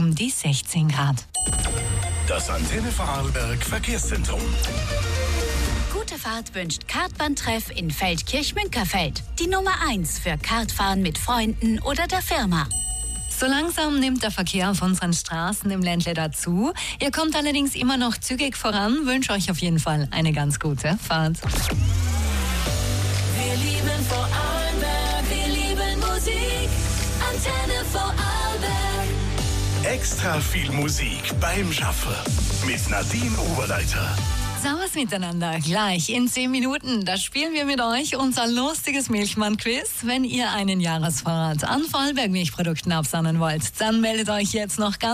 um die 16 Grad. Das Antenne Vorarlberg Verkehrszentrum. Gute Fahrt wünscht Kartbahntreff in Feldkirch-Münkerfeld. Die Nummer 1 für Kartfahren mit Freunden oder der Firma. So langsam nimmt der Verkehr auf unseren Straßen im Ländle dazu. Ihr kommt allerdings immer noch zügig voran. Wünsche euch auf jeden Fall eine ganz gute Fahrt. Wir lieben Vorarlberg, wir lieben Musik. Antenne Vorarlberg. Extra viel Musik beim Schaffen mit Nadine Oberleiter. Servus miteinander, gleich in 10 Minuten, da spielen wir mit euch unser lustiges Milchmann-Quiz. Wenn ihr einen Jahresvorrat an Vorarlberg Milchprodukten absahnen wollt, dann meldet euch jetzt noch ganz